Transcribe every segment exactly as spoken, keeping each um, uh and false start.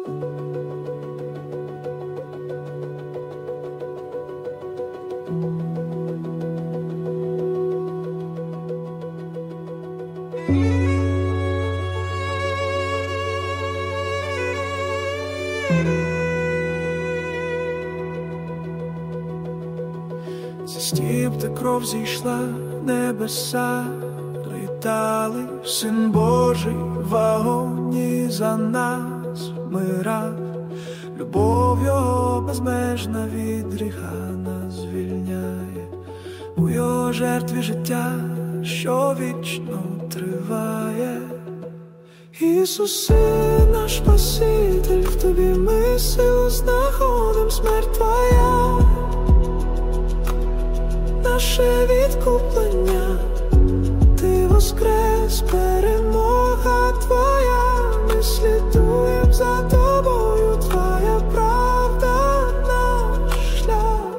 Зі стіп, де кров зійшла, небеса літали, Син Божий в агоні за нас вмирав. Любов Його безмежна від гріха нас звільняє, у Його жертві життя, що вічно триває. Ісусе, наш Спаситель, в Тобі ми силу знаходим, смерть Твоя наше відкуплення, Ти воскрес, перемога Твоя, ми слідуєм за Тобою, Твоя правда наш шлях.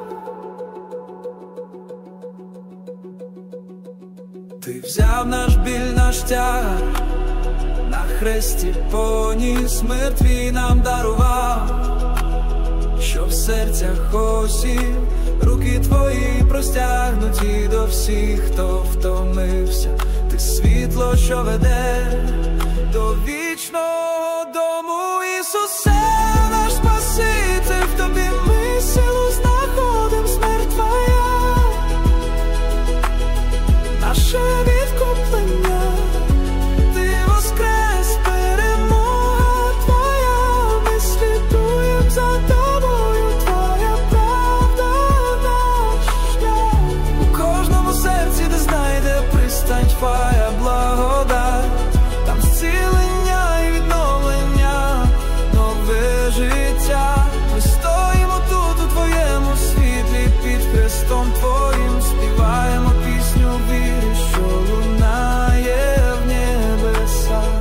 Ти взяв наш біль, наш тягар, на хресті поніс, мир Твій нам дарував, що в серцях осів. Руки Твої простягнуті до всіх, хто втомився. Ти світло, що веде до вічного дому. Ісусе, наш Спаситель, в Тобі ми силу знаходим, смерть Твоя наше відкуплення, Ти воскрес, перемога Твоя, ми слідуєм за Тобою, Твоя правда наш шлях. У кожному серці, де знайде пристань Твоя благодать, там зцілення і відновлення, нове життя. Ми стоїмо тут у Твоєму світлі, під хрестом Твоїм співаємо пісню віри, що лунає в небесах.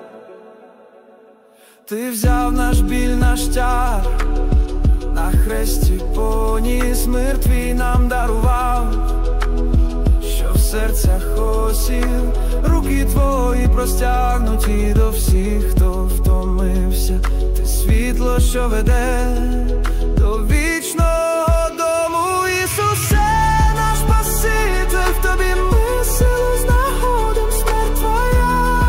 Ти взяв наш біль, наш тягар, на хресті поніс, мир Твій нам дарував, що в серцях осів. Руки Твої простягнуті до всіх, хто втомився. Ти світло, що веде до вічного дому. Ісусе, наш Спаситель, в Тобі ми силу знаходим, смерть Твоя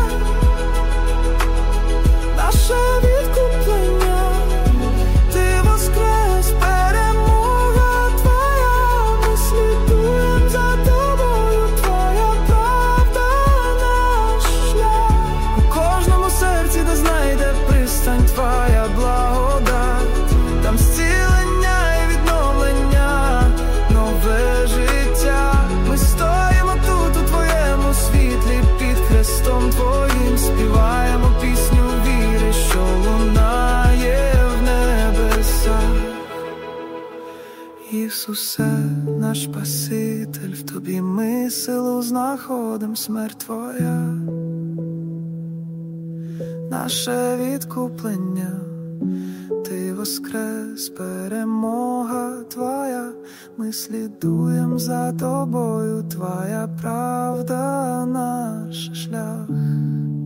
наше відкуплення, Ти воскрес, перемога Твоя, ми слідуєм за Тобою, Твоя правда наш шлях. У кожному серці, де знайде пристань Твоя благодать, там зцілення і відновлення, нове життя. Ми стоїмо тут у Твоєму світлі, під хрестом Твоїм співаємо пісню віри, що лунає в небесах. Ісусе, наш Спаситель, в Тобі ми силу знаходим, смерть Твоя наше відкуплення, Ти воскрес, перемога Твоя, ми слідуєм за Тобою, Твоя правда наш шлях.